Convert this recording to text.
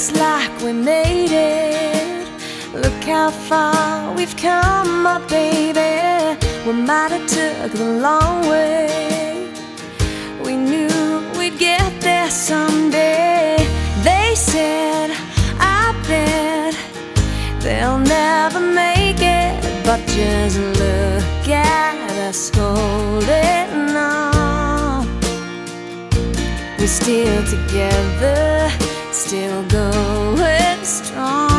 looks like we made it. Look how far we've come, my baby. We might have took the long way. We knew we'd get there someday. They said, I bet they'll never make it, but just look at us holding on. We're still together, still going strong.